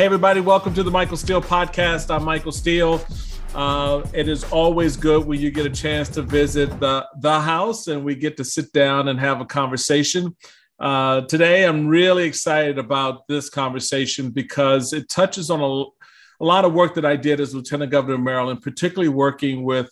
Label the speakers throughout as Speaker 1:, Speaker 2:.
Speaker 1: Hey, everybody. Welcome to the Michael Steele Podcast. I'm Michael Steele. It is always good when you get a chance to visit the house and we get to sit down and have a conversation. Today, I'm really excited about this conversation because it touches on a lot of work that I did as Lieutenant Governor of Maryland, particularly working with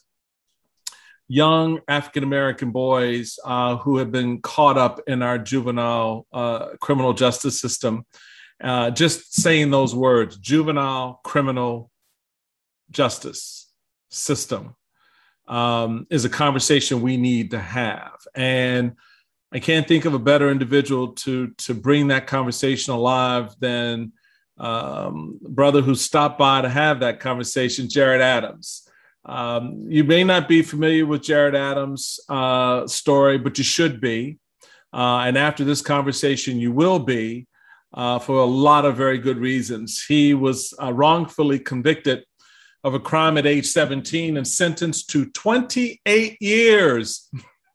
Speaker 1: young African-American boys who have been caught up in our juvenile criminal justice system. Just saying those words, juvenile criminal justice system, is a conversation we need to have. And I can't think of a better individual to bring that conversation alive than brother who stopped by to have that conversation, Jared Adams. You may not be familiar with Jared Adams' story, but you should be. And after this conversation, you will be. For a lot of very good reasons. He was wrongfully convicted of a crime at age 17 and sentenced to 28 years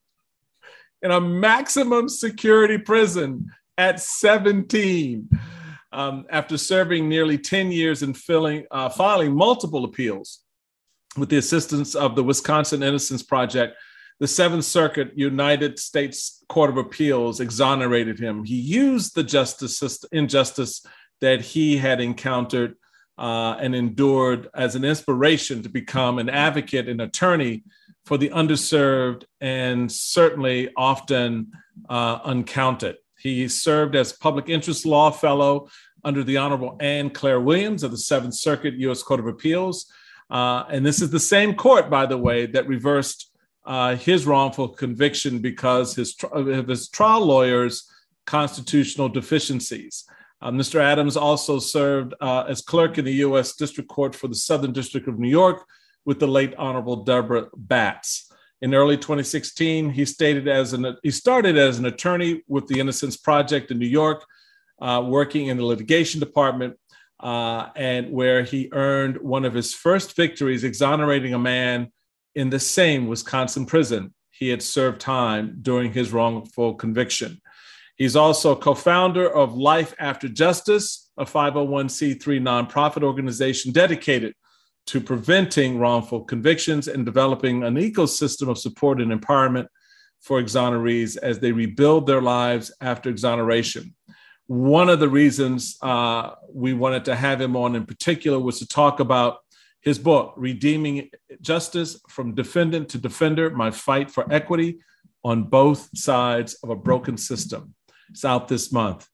Speaker 1: in a maximum security prison at 17. After serving nearly 10 years and filing multiple appeals with the assistance of the Wisconsin Innocence Project, the Seventh Circuit United States Court of Appeals exonerated him. He used the injustice that he had encountered and endured as an inspiration to become an advocate and attorney for the underserved and certainly often uncounted. He served as public interest law fellow under the Honorable Anne Claire Williams of the Seventh Circuit U.S. Court of Appeals. And this is the same court, by the way, that reversed his wrongful conviction because of his trial lawyer's constitutional deficiencies. Mr. Adams also served as clerk in the U.S. District Court for the Southern District of New York with the late Honorable Deborah Batts. In early 2016, he started as an attorney with the Innocence Project in New York, working in the litigation department, and where he earned one of his first victories, exonerating a man in the same Wisconsin prison he had served time during his wrongful conviction. He's also co-founder of Life After Justice, a 501c3 nonprofit organization dedicated to preventing wrongful convictions and developing an ecosystem of support and empowerment for exonerees as they rebuild their lives after exoneration. One of the reasons we wanted to have him on in particular was to talk about his book, Redeeming Justice from Defendant to Defender, My Fight for Equity on Both Sides of a Broken System. It's out this month.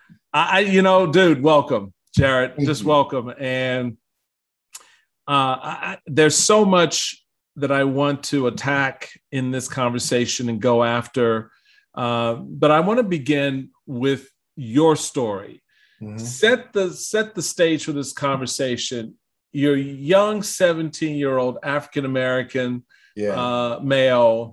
Speaker 1: Dude, welcome, Jared. Just welcome. And there's so much that I want to attack in this conversation and go after. But I want to begin with your story. Mm-hmm. Set the stage for this conversation. You're a young 17-year-old African-American male.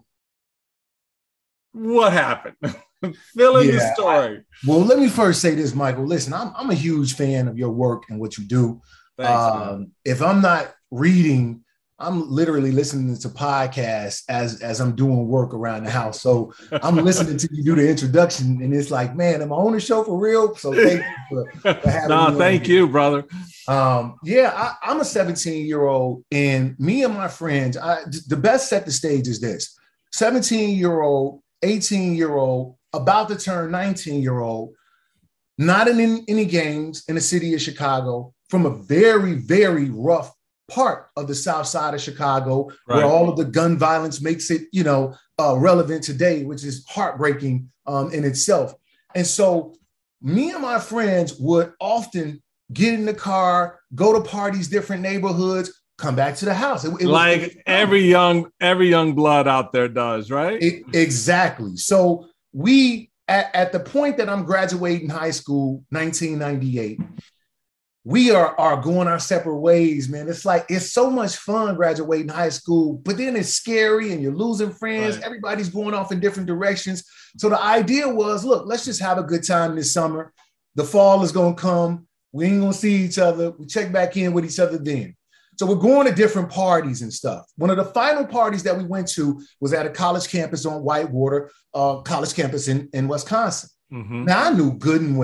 Speaker 1: What happened? Fill in the story.
Speaker 2: Well, let me first say this, Michael. Listen, I'm a huge fan of your work and what you do.
Speaker 1: Thanks,
Speaker 2: if I'm not reading, I'm literally listening to podcasts as I'm doing work around the house. So I'm listening to you do the introduction, and it's like, man, am I on the show for real? So thank you for having me.
Speaker 1: Thank you, brother.
Speaker 2: I'm a 17-year-old, and me and my friends, the best set the stage is this: 17-year-old, 18-year-old, about to turn 19-year-old, not in any gangs in the city of Chicago, from a very, very rough part of the South Side of Chicago, right, where all of the gun violence makes it, relevant today, which is heartbreaking in itself. And so me and my friends would often get in the car, go to parties, different neighborhoods, come back to the house.
Speaker 1: Every young blood out there does, right?
Speaker 2: Exactly. So we, at the point that I'm graduating high school, 1998, we are going our separate ways, man. It's so much fun graduating high school, but then it's scary and you're losing friends. Right. Everybody's going off in different directions. So the idea was, look, let's just have a good time this summer. The fall is going to come. We ain't going to see each other. We check back in with each other then. So we're going to different parties and stuff. One of the final parties that we went to was at a college campus on Whitewater, college campus in Wisconsin. Mm-hmm. Now, I knew good and well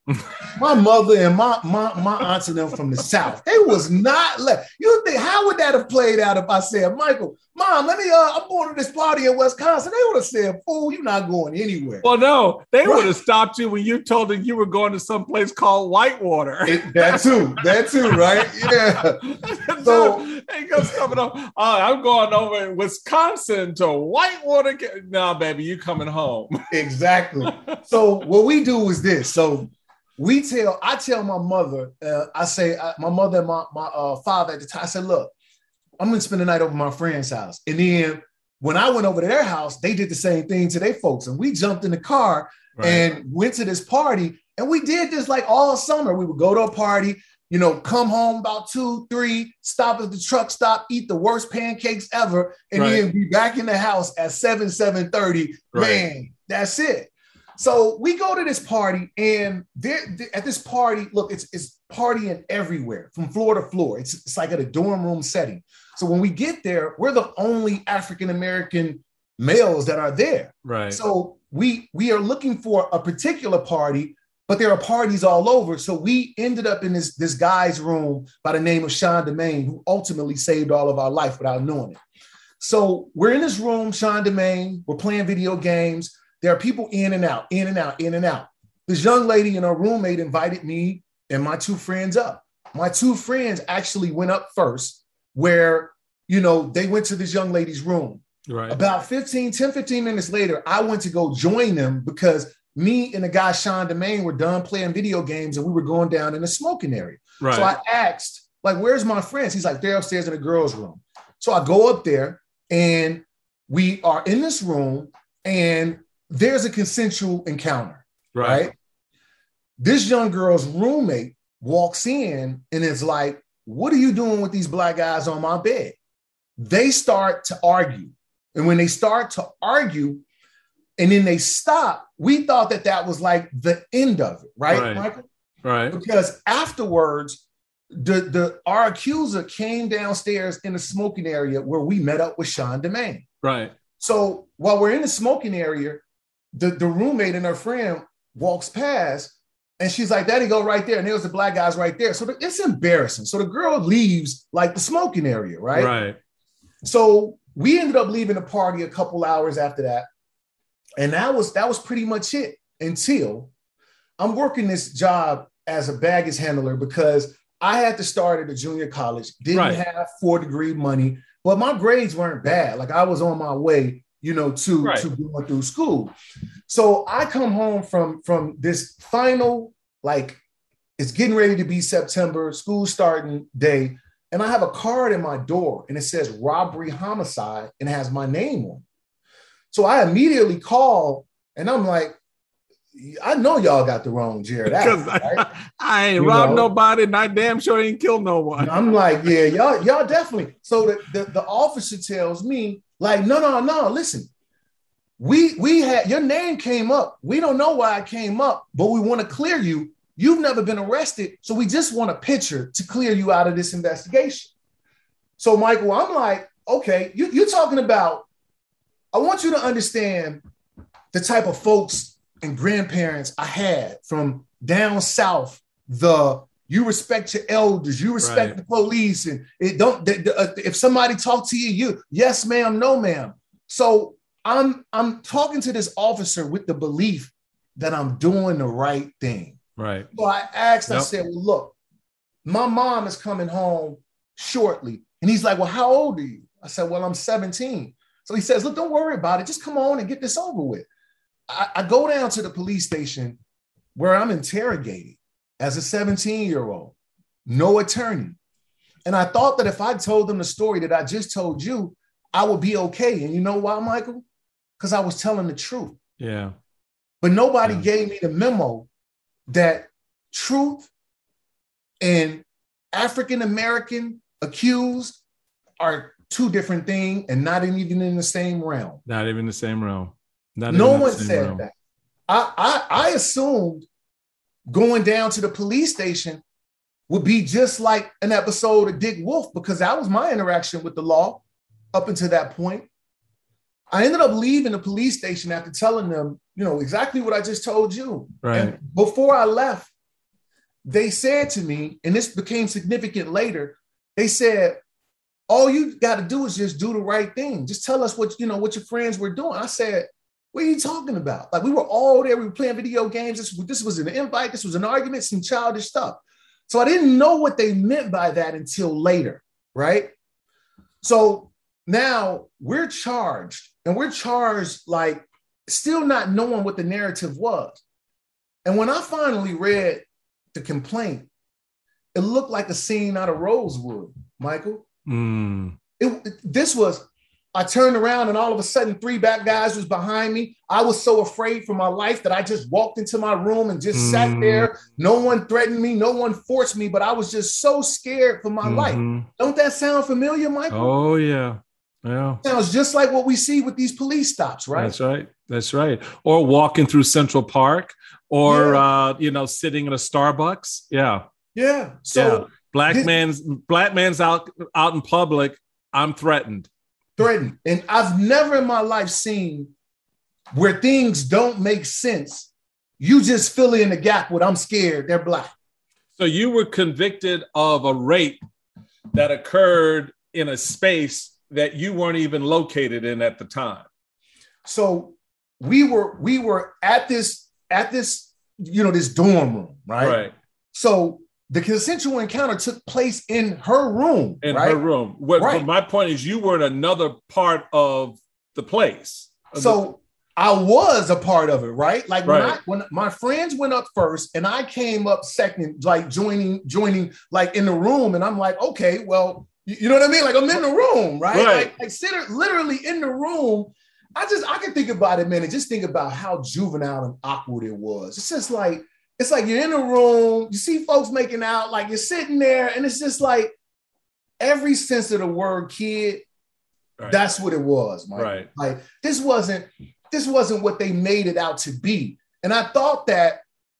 Speaker 2: My mother and my aunts and them from the South, they was not let. You think, how would that have played out if I said, Michael, Mom, let me, I'm going to this party in Wisconsin. They would have said, fool, you're not going anywhere.
Speaker 1: Well, no, they would have stopped you when you told them you were going to some place called Whitewater.
Speaker 2: That too, right? Yeah.
Speaker 1: So he goes coming up. I'm going over in Wisconsin to Whitewater. No, baby, you coming home.
Speaker 2: Exactly. So what we do is this. So I tell my mother, my mother and my father at the time, I said, look, I'm going to spend the night over at my friend's house. And then when I went over to their house, they did the same thing to their folks. And we jumped in the car and went to this party. And we did this like all summer. We would go to a party, come home about 2, 3, stop at the truck stop, eat the worst pancakes ever, and then be back in the house at 7:30. Man, that's it. So we go to this party, and at this party, look, it's partying everywhere from floor to floor. It's like at a dorm room setting. So when we get there, we're the only African-American males that are there.
Speaker 1: Right.
Speaker 2: So we are looking for a particular party, but there are parties all over. So we ended up in this guy's room by the name of Sean Demain, who ultimately saved all of our life without knowing it. So we're in this room, Sean Demain, we're playing video games. There are people in and out, in and out, in and out. This young lady and her roommate invited me and my 2 friends up. My 2 friends actually went up first, where, they went to this young lady's room.
Speaker 1: Right.
Speaker 2: About 15 minutes later, I went to go join them because me and the guy, Sean Demain, were done playing video games and we were going down in the smoking area.
Speaker 1: Right.
Speaker 2: So I asked, like, where's my friends? He's like, they're upstairs in the girls' room. So I go up there and we are in this room and there's a consensual encounter, right? This young girl's roommate walks in and is like, what are you doing with these black guys on my bed? They start to argue. And when they start to argue and then they stop, we thought that was like the end of it, right, Michael?
Speaker 1: Right.
Speaker 2: Because afterwards, our accuser came downstairs in the smoking area where we met up with Sean Demain.
Speaker 1: Right.
Speaker 2: So while we're in the smoking area, the roommate and her friend walks past and she's like, Daddy, go right there. And there was the black guys right there. So it's embarrassing. So the girl leaves like the smoking area, right?
Speaker 1: Right.
Speaker 2: So we ended up leaving the party a couple hours after that. And that was pretty much it until I'm working this job as a baggage handler because I had to start at a junior college, didn't have 4-degree money, but my grades weren't bad. Like I was on my way, to going through school. So I come home from this final, like it's getting ready to be September, school starting day. And I have a card in my door and it says robbery homicide and it has my name on it. So I immediately call and I'm like, I know y'all got the wrong Jared Allen, right?
Speaker 1: I ain't robbed nobody and I damn sure ain't killed no one.
Speaker 2: I'm like, yeah, y'all definitely. So the officer tells me like, no, listen, we had, your name came up. We don't know why it came up, but we want to clear you. You've never been arrested. So we just want a picture to clear you out of this investigation. So Michael, I'm like, okay, you're talking about, I want you to understand the type of folks and grandparents I had from down south. You respect your elders, you respect the police, and if somebody talk to you, yes ma'am, no ma'am. So I'm talking to this officer with the belief that I'm doing the right thing.
Speaker 1: Right.
Speaker 2: So I asked, I said, well, look, my mom is coming home shortly. And he's like, well, how old are you? I said, well, I'm 17. So he says, look, don't worry about it. Just come on and get this over with. I go down to the police station where I'm interrogated as a 17-year-old, no attorney. And I thought that if I told them the story that I just told you, I would be okay. And you know why, Michael? Because I was telling the truth.
Speaker 1: Yeah.
Speaker 2: But nobody gave me the memo that truth and African-American accused are two different things and not even in the same realm.
Speaker 1: Not even the same realm.
Speaker 2: No one said that. I assumed going down to the police station would be just like an episode of Dick Wolf because that was my interaction with the law up until that point. I ended up leaving the police station after telling them, exactly what I just told you.
Speaker 1: Right.
Speaker 2: And before I left, they said to me, and this became significant later, they said, all you got to do is just do the right thing. Just tell us what your friends were doing. I said, what are you talking about? Like, we were all there. We were playing video games. This was an invite. This was an argument, some childish stuff. So I didn't know what they meant by that until later, right? So now we're charged, and we're charged like still not knowing what the narrative was. And when I finally read the complaint, it looked like a scene out of Rosewood, Michael. I turned around and all of a sudden 3 bad guys was behind me. I was so afraid for my life that I just walked into my room and just sat there. No one threatened me. No one forced me, but I was just so scared for my life. Don't that sound familiar, Michael?
Speaker 1: Oh, yeah. Yeah.
Speaker 2: Sounds just like what we see with these police stops, right?
Speaker 1: That's right. Or walking through Central Park or, sitting in a Starbucks. Yeah.
Speaker 2: Yeah. So
Speaker 1: black man's out in public. I'm threatened.
Speaker 2: And I've never in my life seen where things don't make sense. You just fill in the gap with I'm scared, they're black.
Speaker 1: So you were convicted of a rape that occurred in a space that you weren't even located in at the time.
Speaker 2: So we were at this, this dorm room, right?
Speaker 1: Right.
Speaker 2: So the consensual encounter took place in her room.
Speaker 1: Her room. But my point is, you were in another part of the place.
Speaker 2: So I was a part of it, right? Like when my friends went up first and I came up second, like joining like in the room, and I'm like, okay, well, you know what I mean? Like I'm in the room, right? Like literally in the room. I can think about it, man, and just think about how juvenile and awkward it was. It's just like, it's like you're in a room, you see folks making out, like you're sitting there, and it's just like every sense of the word kid, that's what it was, Mike.
Speaker 1: Right.
Speaker 2: Like this wasn't what they made it out to be. And I thought that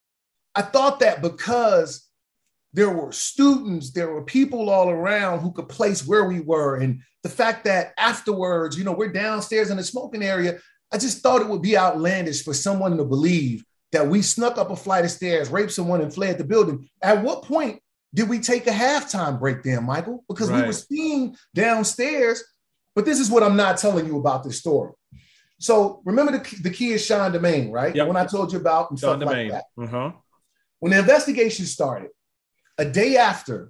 Speaker 2: because there were students, there were people all around who could place where we were. And the fact that afterwards, we're downstairs in the smoking area, I just thought it would be outlandish for someone to believe that we snuck up a flight of stairs, raped someone, and fled the building. At what point did we take a halftime break then, Michael? Because we were seen downstairs. But this is what I'm not telling you about this story. So remember the kid Sean Demain, right? Yep. When I told you about and stuff like that.
Speaker 1: Uh-huh.
Speaker 2: When the investigation started, a day after,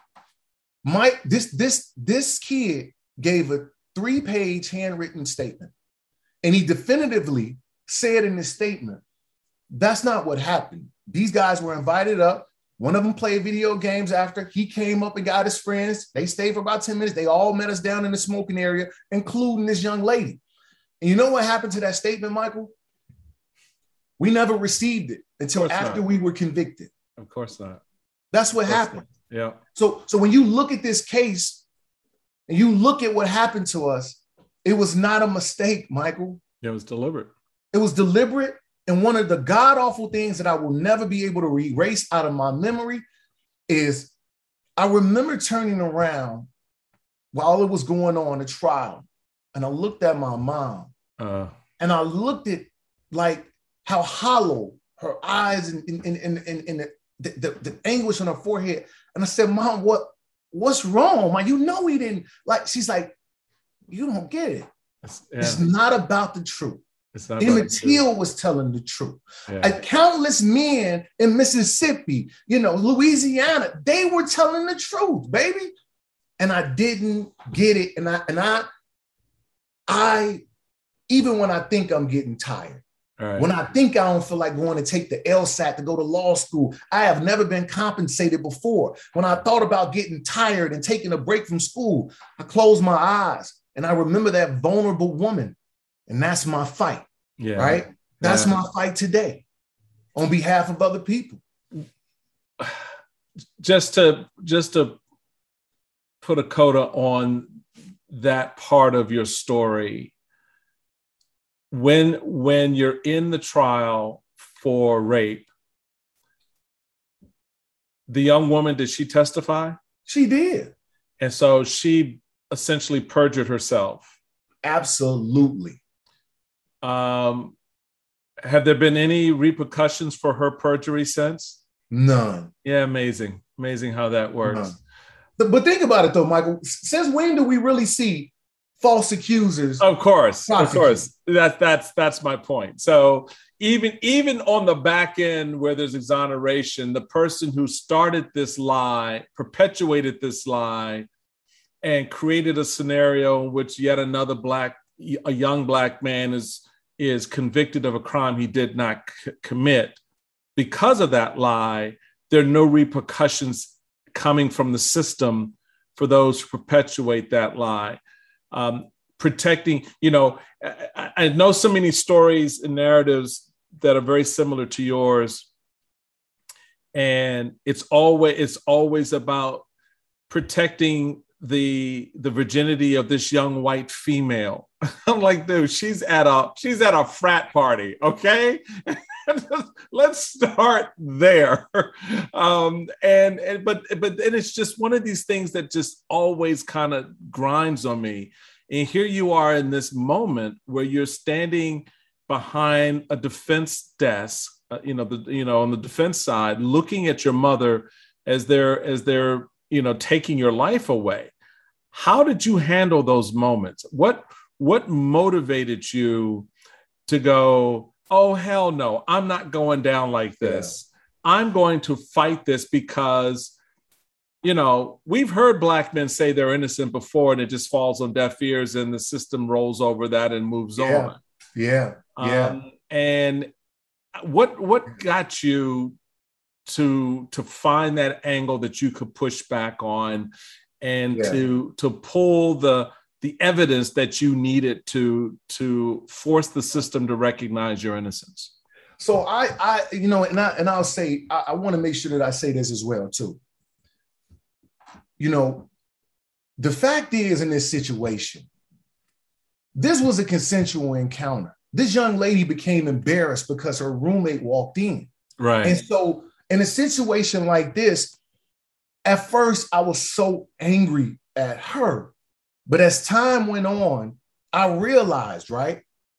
Speaker 2: this kid gave a 3-page handwritten statement, and he definitively said in his statement, that's not what happened. These guys were invited up. One of them played video games after. He came up and got his friends. They stayed for about 10 minutes. They all met us down in the smoking area, including this young lady. And you know what happened to that statement, Michael? We never received it until after we were convicted.
Speaker 1: Of course not.
Speaker 2: That's what happened.
Speaker 1: Yeah.
Speaker 2: So when you look at this case and you look at what happened to us, it was not a mistake, Michael.
Speaker 1: It was deliberate.
Speaker 2: It was deliberate. And one of the god-awful things that I will never be able to erase out of my memory is I remember turning around while it was going on, the trial, and I looked at my mom, and I looked at like how hollow her eyes and the anguish on her forehead. And I said, Mom, what's wrong? Mom, he didn't like, she's like, you don't get it. It's not about the truth. Emmett Till was telling the truth. Yeah. Countless men in Mississippi, Louisiana, they were telling the truth, baby. And I didn't get it. And I even when I think I'm getting tired, when I think I don't feel like going to take the LSAT to go to law school, I have never been compensated before. When I thought about getting tired and taking a break from school, I closed my eyes and I remember that vulnerable woman. And that's my fight, right? That's my fight today on behalf of other people.
Speaker 1: Just to put a coda on that part of your story, when you're in the trial for rape, the young woman, did she testify?
Speaker 2: She did.
Speaker 1: And so she essentially perjured herself.
Speaker 2: Absolutely.
Speaker 1: Have there been any repercussions for her perjury since?
Speaker 2: None.
Speaker 1: Yeah, amazing. Amazing how that works.
Speaker 2: None. But think about it though, Michael. Since when do we really see false accusers?
Speaker 1: Of course. That's my point. So even on the back end where there's exoneration, the person who started this lie, perpetuated this lie, and created a scenario in which yet another a young black man is convicted of a crime he did not commit. Because of that lie, there are no repercussions coming from the system for those who perpetuate that lie. Protecting, I know so many stories and narratives that are very similar to yours. And it's always about protecting the virginity of this young white female. I'm like, dude, she's at a frat party, okay? Let's start there. But then it's just one of these things that just always kind of grinds on me. And here you are in this moment where you're standing behind a defense desk, on the defense side, looking at your mother as they're taking your life away. How did you handle those moments? What motivated you to go, oh, hell no, I'm not going down like this. Yeah. I'm going to fight this because, we've heard black men say they're innocent before and it just falls on deaf ears and the system rolls over that and moves on.
Speaker 2: Yeah.
Speaker 1: And what got you to find that angle that you could push back on and to pull the evidence that you needed to force the system to recognize your innocence?
Speaker 2: So I'll say, I want to make sure that I say this as well too. The fact is, in this situation, this was a consensual encounter. This young lady became embarrassed because her roommate walked in.
Speaker 1: Right.
Speaker 2: And so in a situation like this, at first I was so angry at her. But as time went on, I realized, right,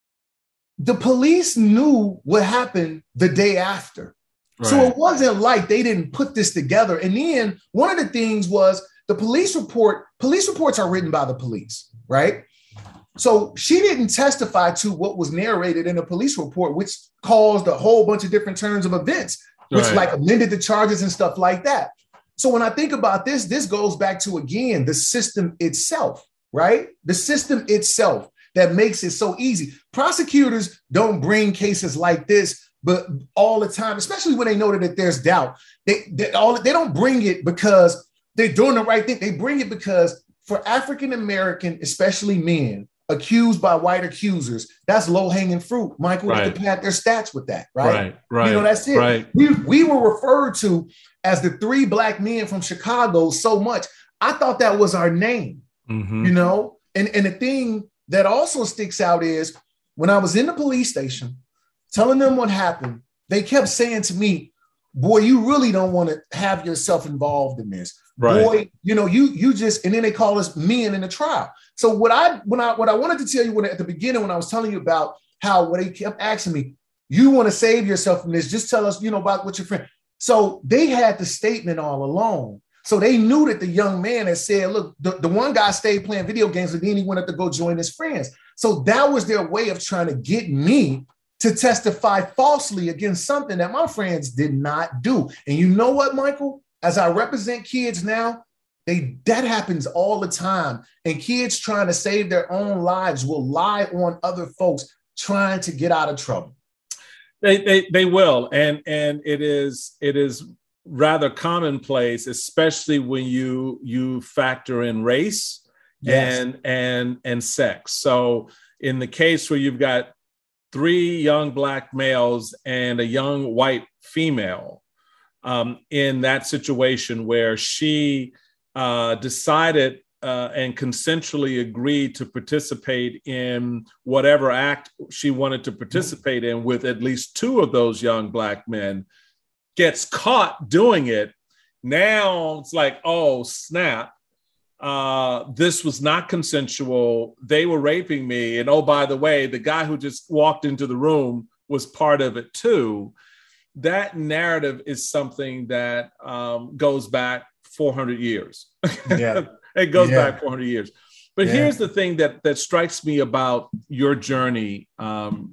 Speaker 2: the police knew what happened the day after. Right. So it wasn't like they didn't put this together. And then one of the things was the police reports are written by the police, right? So she didn't testify to what was narrated in the police report, which caused a whole bunch of different turns of events, which like amended the charges and stuff like that. So when I think about this goes back to, again, the system itself, right? The system itself that makes it so easy. Prosecutors don't bring cases like this, but all the time, especially when they know that there's doubt, they don't bring it because they're doing the right thing. They bring it because for African-American, especially men, accused by white accusers, that's low-hanging fruit. Michael, they can pad their stats with that, right? Right. That's it. Right. We were referred to as the three black men from Chicago so much. I thought that was our name, And the thing that also sticks out is when I was in the police station telling them what happened, they kept saying to me, boy, you really don't want to have yourself involved in this. Right. Boy, you just, and then they call us men in the trial. So what I wanted to tell you at the beginning, when I was telling you about how what they kept asking me, you want to save yourself from this, just tell us, about what your friend. So they had the statement all along. So they knew that the young man had said, look, the one guy stayed playing video games and then he went up to go join his friends. So that was their way of trying to get me to testify falsely against something that my friends did not do. And you know what, Michael? As I represent kids now, that happens all the time. And kids trying to save their own lives will lie on other folks trying to get out of trouble.
Speaker 1: They will. And it is rather commonplace, especially when you factor in race and sex. So in the case where you've got three young black males and a young white female, in that situation where she decided and consensually agreed to participate in whatever act she wanted to participate in with at least two of those young black men, gets caught doing it. Now it's like, oh, snap. This was not consensual. They were raping me. And oh, by the way, the guy who just walked into the room was part of it too. that narrative is something that goes back 400 years.
Speaker 2: Yeah.
Speaker 1: It goes back 400 years. But here's the thing that strikes me about your journey, and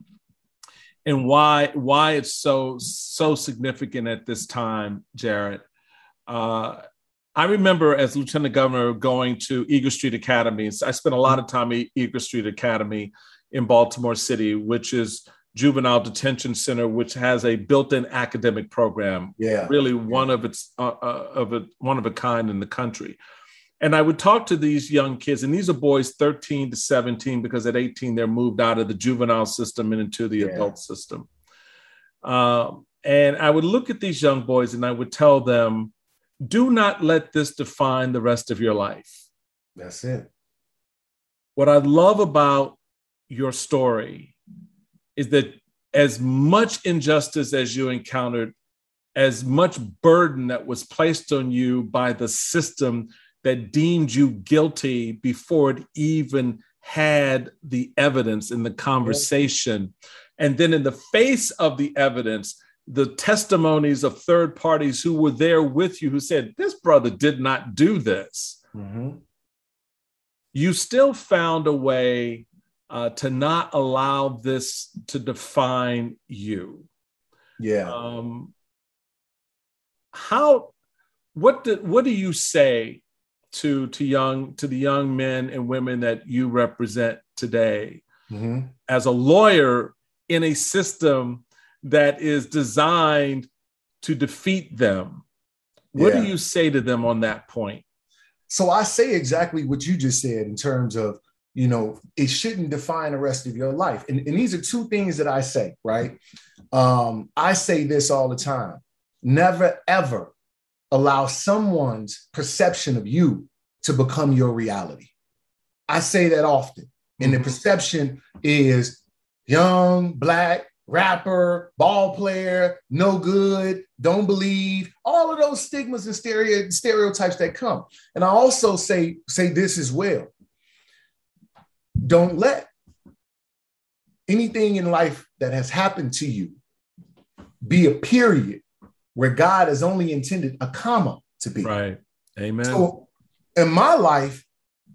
Speaker 1: why it's so significant at this time, Jared. I remember as Lieutenant Governor going to Eagle Street Academy. I spent a lot of time at Eagle Street Academy in Baltimore City, which is juvenile detention center, which has a built-in academic program. Really one of a kind in the country. And I would talk to these young kids, and these are boys 13 to 17, because at 18 they're moved out of the juvenile system and into the adult system. And I would look at these young boys and I would tell them, do not let this define the rest of your life.
Speaker 2: That's it.
Speaker 1: What I love about your story is that as much injustice as you encountered, as much burden that was placed on you by the system that deemed you guilty before it even had the evidence in the conversation. And then in the face of the evidence, the testimonies of third parties who were there with you, who said, this brother did not do this. Mm-hmm. You still found a way to not allow this to define you. What do you say to the young men and women that you represent today, as a lawyer in a system that is designed to defeat them? What do you say to them on that point?
Speaker 2: So I say exactly what you just said in terms of, it shouldn't define the rest of your life. And these are two things that I say, right? I say this all the time. Never, ever allow someone's perception of you to become your reality. I say that often. And the perception is young, Black, rapper, ball player, no good, don't believe, all of those stigmas and stereotypes that come. And I also say this as well. Don't let anything in life that has happened to you be a period where God has only intended a comma to be.
Speaker 1: Right. Amen.
Speaker 2: So in my life,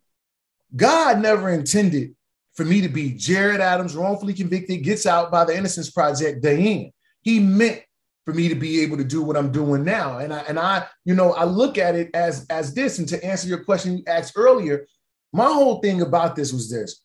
Speaker 2: God never intended for me to be Jared Adams, wrongfully convicted, gets out by the Innocence Project, the end. He meant for me to be able to do what I'm doing now. And I look at it as this. And to answer your question you asked earlier, my whole thing about this was this.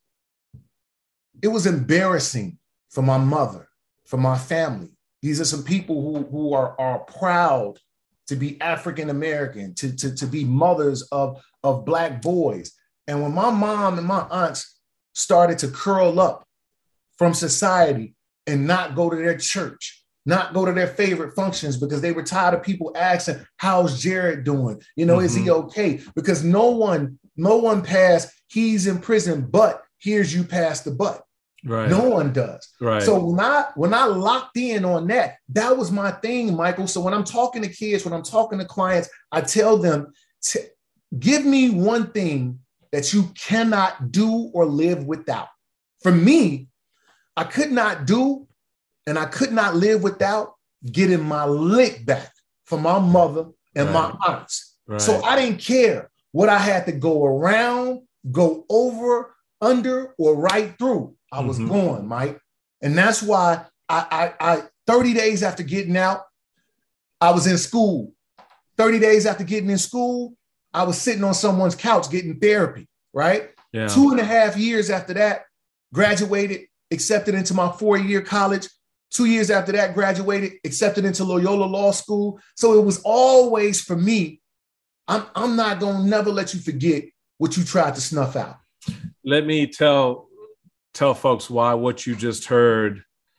Speaker 2: It was embarrassing for my mother, for my family. These are some people who are proud to be African-American, to be mothers of Black boys. And when my mom and my aunts started to curl up from society and not go to their church, not go to their favorite functions because they were tired of people asking, how's Jared doing? Is he okay? Because no one passed, he's in prison, but here's you past the butt.
Speaker 1: Right.
Speaker 2: No one does.
Speaker 1: Right.
Speaker 2: So when I locked in on that was my thing, Michael. So when I'm talking to kids, when I'm talking to clients, I tell them, give me one thing that you cannot do or live without. For me, I could not do and I could not live without getting my lick back from my mother and my aunts. Right. So I didn't care what I had to go around, go over, under, or right through. I was going, Mike. And that's why I 30 days after getting out, I was in school. 30 days after getting in school, I was sitting on someone's couch getting therapy, right? Yeah. 2.5 years after that, graduated, accepted into my 4-year college. 2 years after that, graduated, accepted into Loyola Law School. So it was always for me, I'm not going to never let you forget what you tried to snuff out.
Speaker 1: Let me tell folks why what you just heard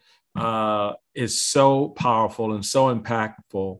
Speaker 1: is so powerful and so impactful.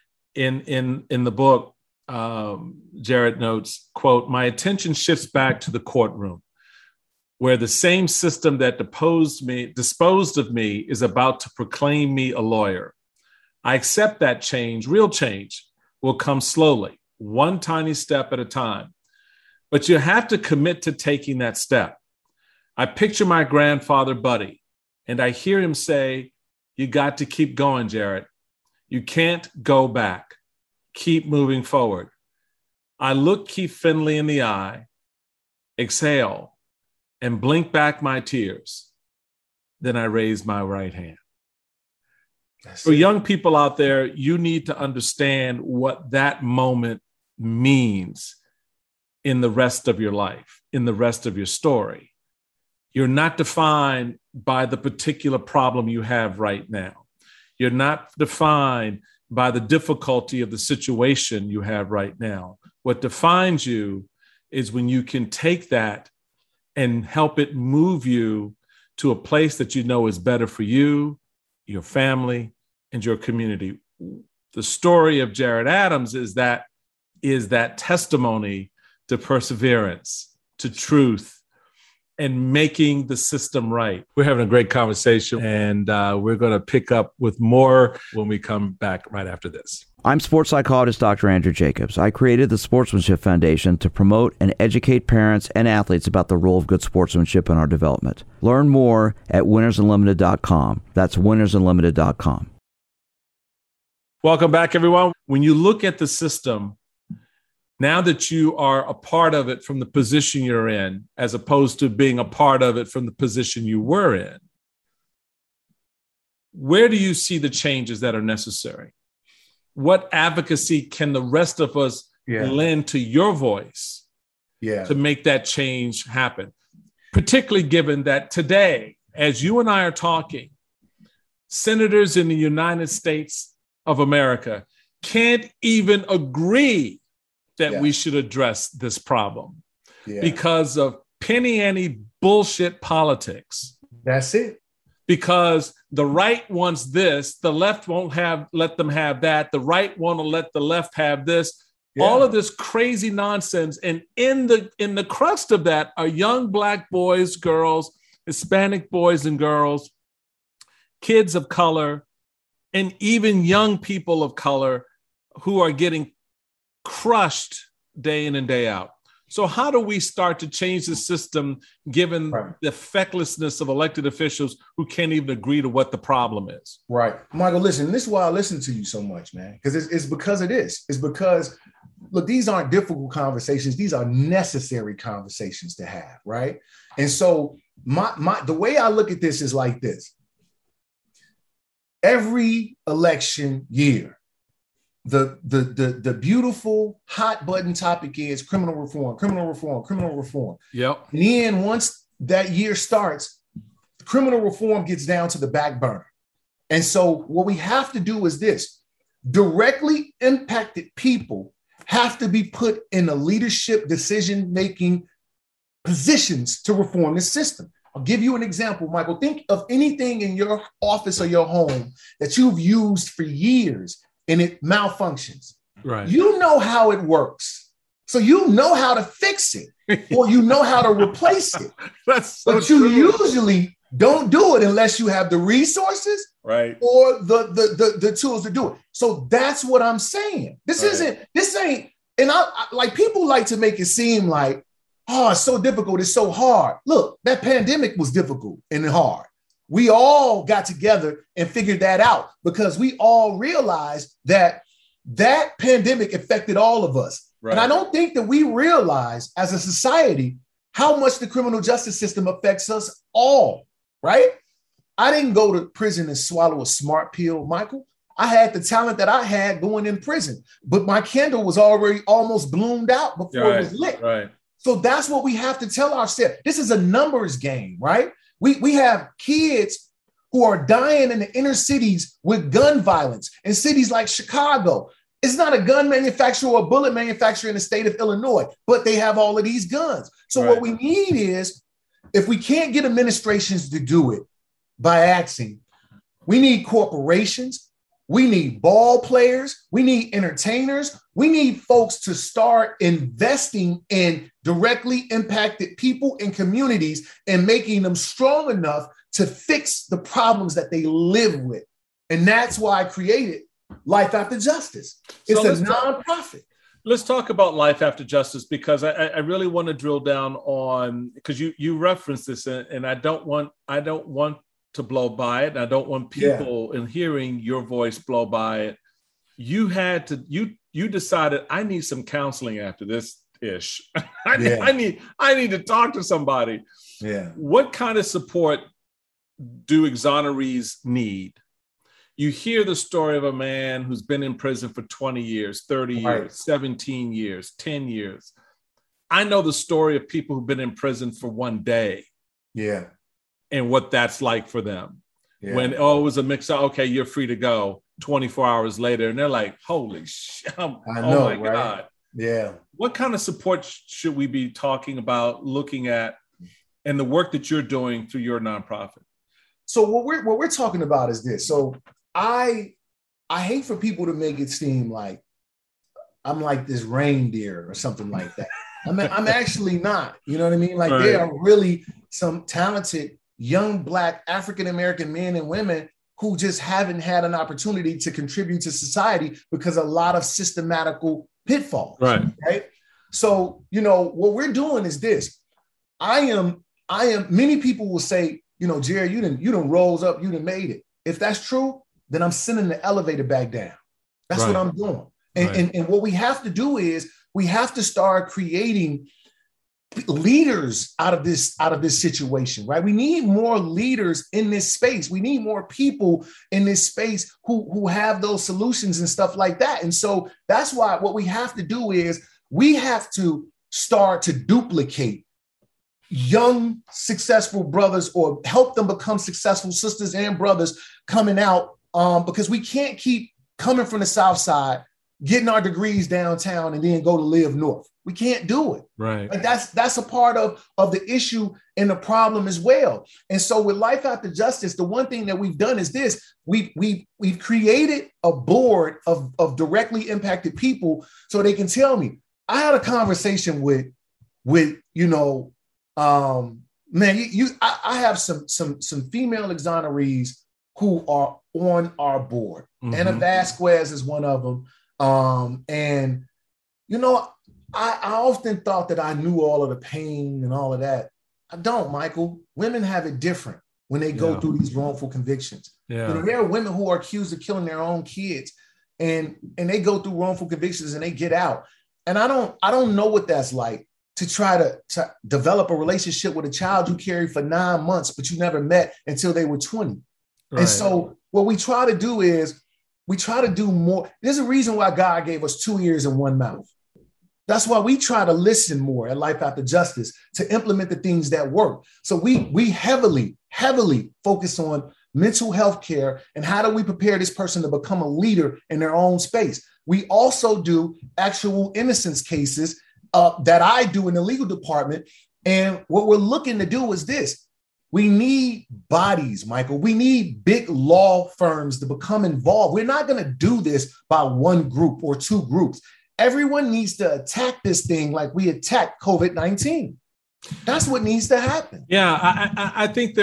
Speaker 1: In the book, Jared notes, quote, "My attention shifts back to the courtroom, where the same system that disposed of me is about to proclaim me a lawyer. I accept that change, real change, will come slowly, one tiny step at a time. But you have to commit to taking that step. I picture my grandfather, Buddy, and I hear him say, You got to keep going, Jared. You can't go back. Keep moving forward. I look Keith Finley in the eye, exhale, and blink back my tears. Then I raise my right hand. For young people out there, you need to understand what that moment means in the rest of your life, in the rest of your story. You're not defined by the particular problem you have right now. You're not defined by the difficulty of the situation you have right now. What defines you is when you can take that and help it move you to a place that you know is better for you, your family, and your community. The story of Jared Adams is that testimony to perseverance, to truth, and making the system right. We're having a great conversation, and we're going to pick up with more when we come back right after this.
Speaker 3: I'm sports psychologist Dr. Andrew Jacobs. I created the Sportsmanship Foundation to promote and educate parents and athletes about the role of good sportsmanship in our development. Learn more at winnersunlimited.com. That's winnersunlimited.com.
Speaker 1: Welcome back, everyone. When you look at the system, now that you are a part of it from the position you're in, as opposed to being a part of it from the position you were in, where do you see the changes that are necessary? What advocacy can the rest of us lend to your voice to make that change happen? Particularly given that today, as you and I are talking, senators in the United States of America can't even agree that we should address this problem because of penny ante bullshit politics.
Speaker 2: That's it.
Speaker 1: Because the right wants this, the left won't let them have that. The right want to let the left have this. Yeah. All of this crazy nonsense. And in the crust of that are young Black boys, girls, Hispanic boys and girls, kids of color, and even young people of color who are getting crushed day in and day out. So how do we start to change the system given the fecklessness of elected officials who can't even agree to what the problem is?
Speaker 2: Right. Michael, listen, this is why I listen to you so much, man, because it's because of this. It's because, look, these aren't difficult conversations. These are necessary conversations to have, right? And so the way I look at this is like this. Every election year, the beautiful hot button topic is criminal reform.
Speaker 1: Yep.
Speaker 2: And then once that year starts, criminal reform gets down to the back burner. And so what we have to do is this: directly impacted people have to be put in the leadership decision-making positions to reform the system. I'll give you an example, Michael. Think of anything in your office or your home that you've used for years and it malfunctions.
Speaker 1: Right.
Speaker 2: You know how it works. So you know how to fix it or you know how to replace it.
Speaker 1: That's so
Speaker 2: but
Speaker 1: true.
Speaker 2: You usually don't do it unless you have the resources or the tools to do it. So that's what I'm saying. This ain't, and I like, people like to make it seem like, oh, it's so difficult, it's so hard. Look, that pandemic was difficult and hard. We all got together and figured that out because we all realized that pandemic affected all of us. Right. And I don't think that we realize as a society how much the criminal justice system affects us all, right? I didn't go to prison and swallow a smart pill, Michael. I had the talent that I had going in prison, but my candle was already almost bloomed out before it was lit.
Speaker 1: Right.
Speaker 2: So that's what we have to tell ourselves. This is a numbers game, right? We have kids who are dying in the inner cities with gun violence in cities like Chicago. It's not a gun manufacturer or a bullet manufacturer in the state of Illinois, but they have all of these guns. So what we need is, if we can't get administrations to do it by asking, we need corporations, we need ball players, we need entertainers, we need folks to start investing in directly impacted people and communities and making them strong enough to fix the problems that they live with. And that's why I created Life After Justice. It's a nonprofit.
Speaker 1: Let's talk about Life After Justice, because I really want to drill down on, because you referenced this, and I don't want to blow by it. And I don't want people in hearing your voice blow by it. You had to, you decided, I need some counseling after this ish. I need to talk to somebody.
Speaker 2: Yeah.
Speaker 1: What kind of support do exonerees need? You hear the story of a man who's been in prison for 20 years, 30 years, 17 years, 10 years. I know the story of people who've been in prison for one day.
Speaker 2: Yeah.
Speaker 1: And what that's like for them.
Speaker 2: Yeah.
Speaker 1: When, it was a mix-up, okay, you're free to go 24 hours later. And they're like, holy shit.
Speaker 2: I know,
Speaker 1: oh my
Speaker 2: right?
Speaker 1: God.
Speaker 2: Yeah.
Speaker 1: What kind of support should we be talking about, looking at, and the work that you're doing through your nonprofit?
Speaker 2: So what we're talking about is this. So I hate for people to make it seem like I'm like this reindeer or something like that. I'm actually not. You know what I mean? Like there are really some talented young Black African-American men and women who just haven't had an opportunity to contribute to society because a lot of systematical pitfalls. Right. So, what we're doing is this. I am, many people will say, Jerry, you done rose up, you done made it. If that's true, then I'm sending the elevator back down. That's what I'm doing. And what we have to do is we have to start creating leaders out of this situation, right? We need more leaders in this space. We need more people in this space who have those solutions and stuff like that. And so that's why what we have to do is we have to start to duplicate young, successful brothers or help them become successful sisters and brothers coming out because we can't keep coming from the South Side, getting our degrees downtown and then go to live north. We can't do it.
Speaker 1: Right.
Speaker 2: Like that's a part of the issue and the problem as well. And so with Life After Justice, the one thing that we've done is this. We've created a board of directly impacted people so they can tell me. I had a conversation with I have some female exonerees who are on our board. Mm-hmm. Anna Vasquez is one of them. I often thought that I knew all of the pain and all of that. I don't, Michael. Women have it different when they go through these wrongful convictions. Yeah. There are women who are accused of killing their own kids and they go through wrongful convictions and they get out. And I don't know what that's like to try to develop a relationship with a child you carried for 9 months, but you never met until they were 20. Right. And so what we try to do is we try to do more. There's a reason why God gave us 2 ears and 1 mouth. That's why we try to listen more at Life After Justice to implement the things that work. So we heavily focus on mental health care and how do we prepare this person to become a leader in their own space. We also do actual innocence cases that I do in the legal department. And what we're looking to do is this. We need bodies, Michael. We need big law firms to become involved. We're not going to do this by one group or two groups. Everyone needs to attack this thing like we attacked COVID-19. That's what needs to happen.
Speaker 1: Yeah, I think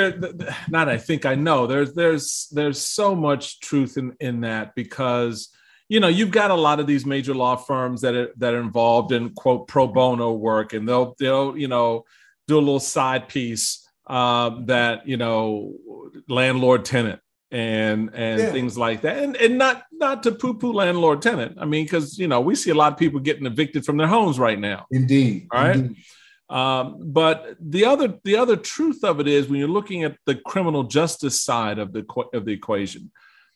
Speaker 1: I know there's so much truth in that because, you've got a lot of these major law firms that are involved in quote pro bono work, and they'll do a little side piece that, landlord tenant and things like that. And not to poo-poo landlord tenant. I mean, because, we see a lot of people getting evicted from their homes right now.
Speaker 2: Indeed.
Speaker 1: All right.
Speaker 2: Indeed.
Speaker 1: But the other truth of it is when you're looking at the criminal justice side of the equation,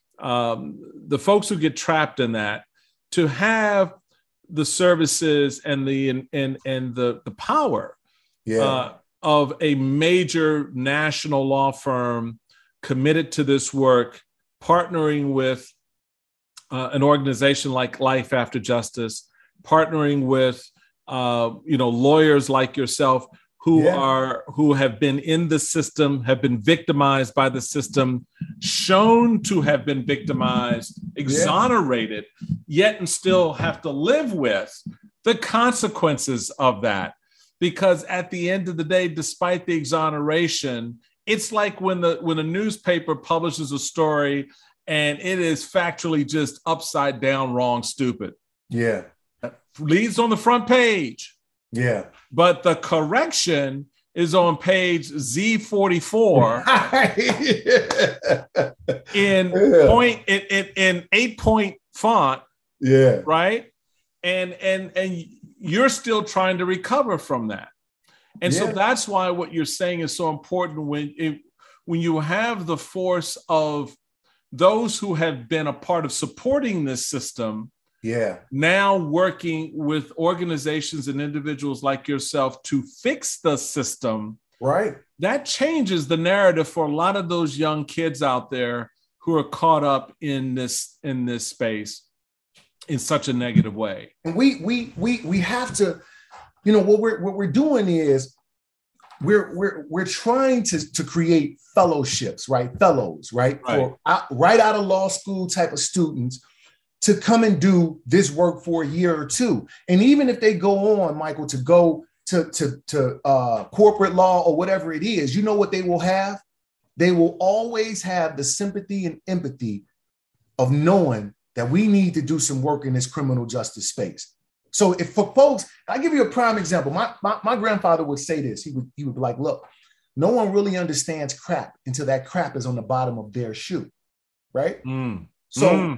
Speaker 1: the folks who get trapped in that, to have the services and the power of a major national law firm committed to this work, partnering with an organization like Life After Justice, partnering with lawyers like yourself who have been in the system, have been victimized by the system, shown to have been victimized, exonerated, yet and still have to live with the consequences of that. Because at the end of the day, despite the exoneration, it's like when a newspaper publishes a story and it is factually just upside down, wrong, stupid.
Speaker 2: Yeah.
Speaker 1: Leads on the front page.
Speaker 2: Yeah.
Speaker 1: But the correction is on page Z44 in 8-point font.
Speaker 2: Yeah.
Speaker 1: Right. And you're still trying to recover from that. And so that's why what you're saying is so important when you have the force of those who have been a part of supporting this system, now working with organizations and individuals like yourself to fix the system,
Speaker 2: right?
Speaker 1: That changes the narrative for a lot of those young kids out there who are caught up in this space in such a negative way.
Speaker 2: And we have to, what we're doing is we're trying to create fellowships, right? Fellows, right? For right out of law school type of students to come and do this work for a year or two. And even if they go on, Michael, to go to corporate law or whatever it is, you know what they will have? They will always have the sympathy and empathy of knowing that we need to do some work in this criminal justice space. So if for folks, I'll give you a prime example. My grandfather would say this. He would be like, look, no one really understands crap until that crap is on the bottom of their shoe, right? So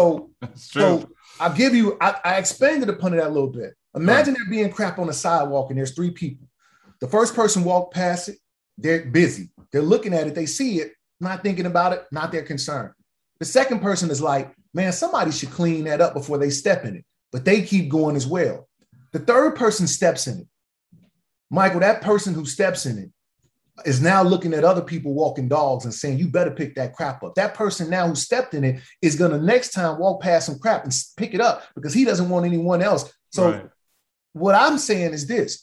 Speaker 2: I'll give you, I expanded upon that a little bit. Imagine there being crap on the sidewalk and there's three people. The first person walked past it, they're busy. They're looking at it, they see it, not thinking about it, not their concern. The second person is like, man, somebody should clean that up before they step in it, but they keep going as well. The third person steps in it. Michael, that person who steps in it is now looking at other people walking dogs and saying, you better pick that crap up. That person now who stepped in it is going to next time walk past some crap and pick it up because he doesn't want anyone else. So what I'm saying is this.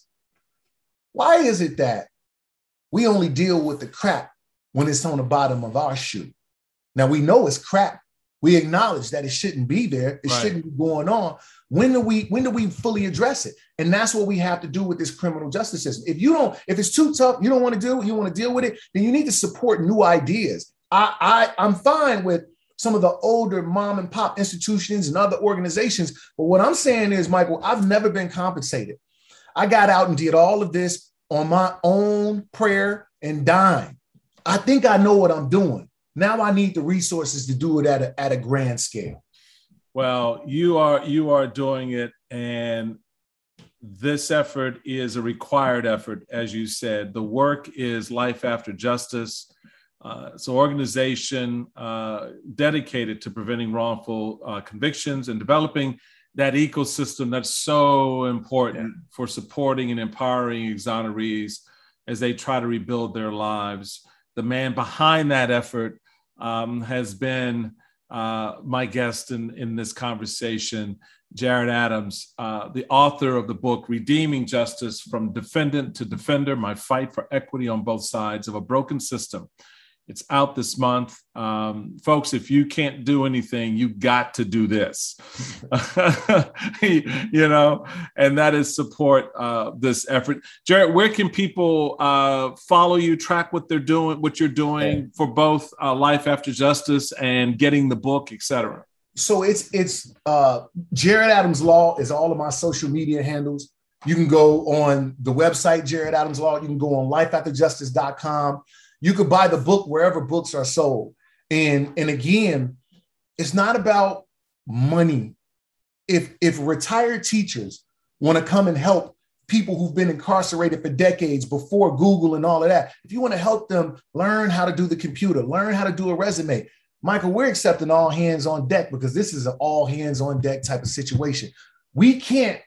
Speaker 2: Why is it that we only deal with the crap when it's on the bottom of our shoe? Now we know it's crap. We acknowledge that it shouldn't be there. It shouldn't be going on. When do we fully address it? And that's what we have to do with this criminal justice system. If it's too tough, you don't want to do it, you want to deal with it, then you need to support new ideas. I'm fine with some of the older mom and pop institutions and other organizations. But what I'm saying is, Michael, I've never been compensated. I got out and did all of this on my own prayer and dime. I think I know what I'm doing. Now I need the resources to do it at a grand scale.
Speaker 1: Well, you are doing it, and this effort is a required effort, as you said. The work is Life After Justice. It's an organization dedicated to preventing wrongful convictions and developing that ecosystem that's so important for supporting and empowering exonerees as they try to rebuild their lives. The man behind that effort has been my guest in this conversation, Jared Adams, the author of the book, Redeeming Justice from Defendant to Defender, My Fight for Equity on Both Sides of a Broken System. It's out this month. Folks, if you can't do anything, you got to do this, and that is support this effort. Jared, where can people follow you, track what they're doing, what you're doing for both Life After Justice and getting the book, et cetera?
Speaker 2: So it's Jared Adams Law is all of my social media handles. You can go on the website, Jared Adams Law. You can go on lifeafterjustice.com. You could buy the book wherever books are sold. And again, it's not about money. If retired teachers want to come and help people who've been incarcerated for decades before Google and all of that, if you want to help them learn how to do the computer, learn how to do a resume, Michael, we're accepting all hands on deck because this is an all hands on deck type of situation. We can't,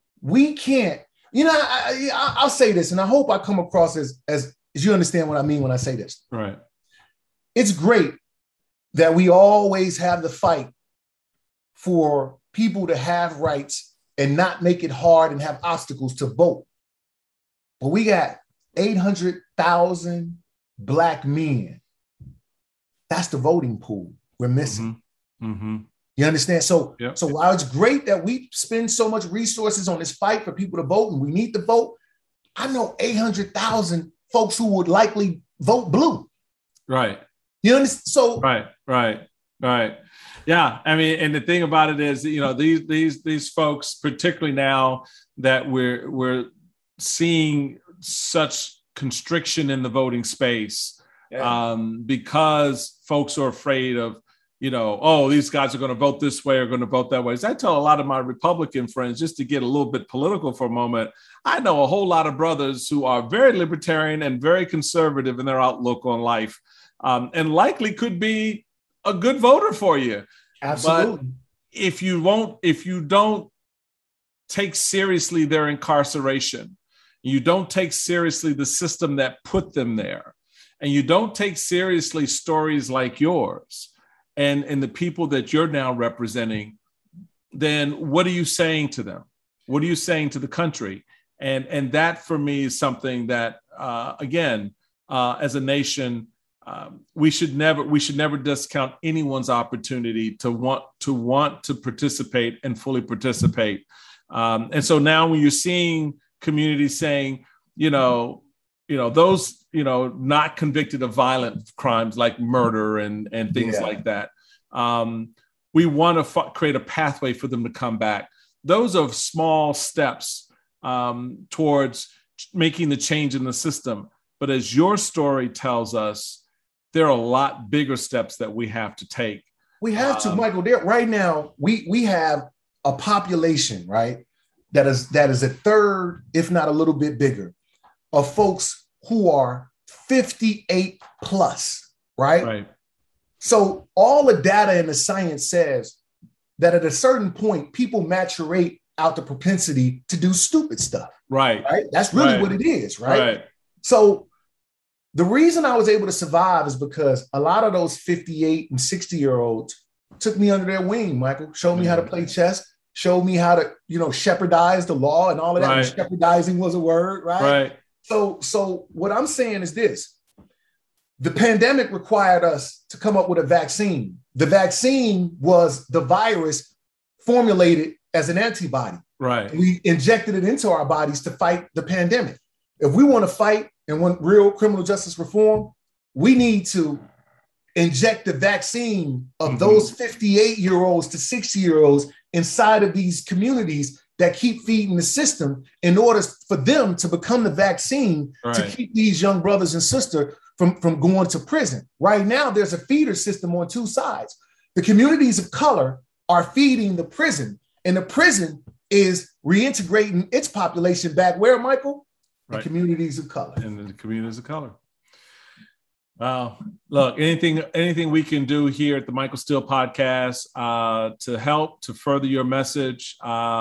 Speaker 2: I'll say this, and I hope I come across as you understand what I mean when I say this.
Speaker 1: Right.
Speaker 2: It's great that we always have the fight for people to have rights and not make it hard and have obstacles to vote. But we got 800,000 Black men. That's the voting pool we're missing.
Speaker 1: Mm-hmm.
Speaker 2: You understand? So while it's great that we spend so much resources on this fight for people to vote and we need to vote, I know 800,000 folks who would likely vote blue.
Speaker 1: Right.
Speaker 2: You understand? So
Speaker 1: right. Yeah. I mean, and the thing about it is, these folks, particularly now that we're seeing such constriction in the voting space because folks are afraid of, oh, these guys are going to vote this way or going to vote that way. As I tell a lot of my Republican friends, just to get a little bit political for a moment, I know a whole lot of brothers who are very libertarian and very conservative in their outlook on life, and likely could be a good voter for you.
Speaker 2: Absolutely.
Speaker 1: But if you don't take seriously their incarceration, you don't take seriously the system that put them there, and you don't take seriously stories like yours and the people that you're now representing, then what are you saying to them? What are you saying to the country? And that for me is something that, again, as a nation, we should never discount anyone's opportunity to want to participate and fully participate. And so now when you're seeing communities saying, those, not convicted of violent crimes like murder and things like that, we want to create a pathway for them to come back. Those are small steps towards making the change in the system. But as your story tells us, there are a lot bigger steps that we have to take.
Speaker 2: We have to, Michael. Right now, we have a population, right, that is a third, if not a little bit bigger, of folks who are 58 plus, right?
Speaker 1: Right.
Speaker 2: So all the data and the science says that at a certain point, people maturate out the propensity to do stupid stuff.
Speaker 1: Right.
Speaker 2: Right. That's really what it is, right? So the reason I was able to survive is because a lot of those 58 and 60-year-olds took me under their wing, Michael, showed me how to play chess, showed me how to, shepherdize the law and all of that.
Speaker 1: Right.
Speaker 2: Shepherdizing was a word, right?
Speaker 1: Right.
Speaker 2: So what I'm saying is this: the pandemic required us to come up with a vaccine. The vaccine was the virus formulated as an antibody.
Speaker 1: Right.
Speaker 2: We injected it into our bodies to fight the pandemic. If we want to fight and want real criminal justice reform, we need to inject the vaccine of those 58-year-olds to 60-year-olds inside of these communities that keep feeding the system in order for them to become the vaccine to keep these young brothers and sisters from going to prison. Right now, there's a feeder system on two sides. The communities of color are feeding the prison, and the prison is reintegrating its population back where, Michael? The communities of color.
Speaker 1: And the communities of color. Look, anything we can do here at the Michael Steele Podcast to help to further your message,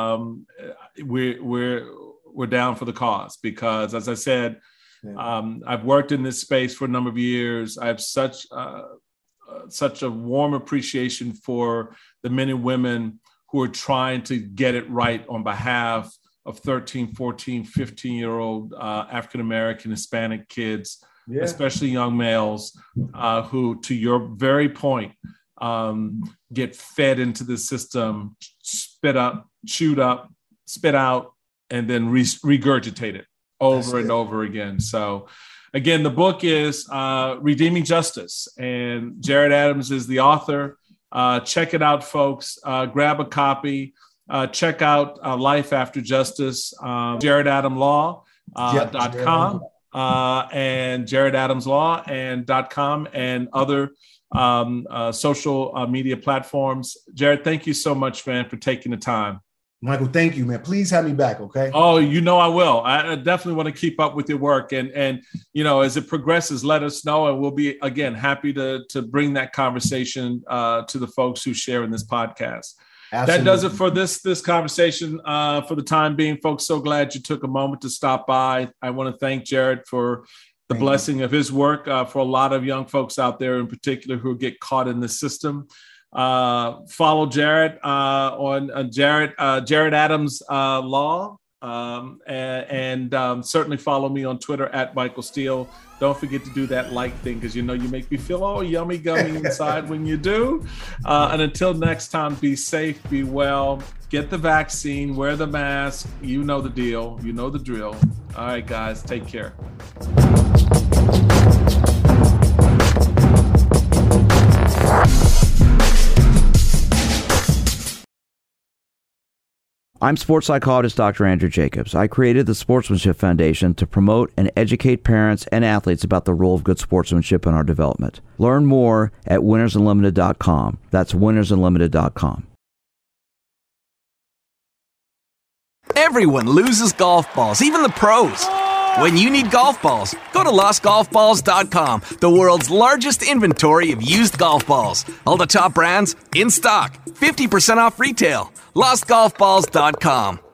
Speaker 1: we're down for the cause, because, as I said, I've worked in this space for a number of years. I have such a warm appreciation for the men and women who are trying to get it right on behalf of 13, 14, 15-year-old African-American, Hispanic kids, especially young males who, to your very point, get fed into the system, spit up, chewed up, spit out, and then regurgitate it over and over again. So again, the book is Redeeming Justice, and Jared Adams is the author. Check it out, folks. Grab a copy. Check out Life After Justice, JaredAdamsLaw.com. And JaredAdamsLaw.com and other social media platforms. Jared, thank you so much, man, for taking the time.
Speaker 2: Michael, thank you, man. Please have me back, okay?
Speaker 1: Oh, I will. I definitely want to keep up with your work. And as it progresses, let us know. And we'll be, again, happy to bring that conversation to the folks who share in this podcast. Absolutely. That does it for this conversation for the time being, folks. So glad you took a moment to stop by. I want to thank Jared for the blessing of his work for a lot of young folks out there in particular who get caught in the system. Follow Jared on Jared Adams Law, and certainly follow me on Twitter at Michael Steele. Don't forget to do that like thing, because you make me feel all yummy gummy inside when you do. And until next time, be safe, be well, get the vaccine, wear the mask. You know the deal. You know the drill. All right, guys, take care.
Speaker 3: I'm sports psychologist Dr. Andrew Jacobs. I created the Sportsmanship Foundation to promote and educate parents and athletes about the role of good sportsmanship in our development. Learn more at winnersunlimited.com. That's winnersunlimited.com.
Speaker 4: Everyone loses golf balls, even the pros. When you need golf balls, go to lostgolfballs.com, the world's largest inventory of used golf balls. All the top brands, in stock, 50% off retail. lostgolfballs.com.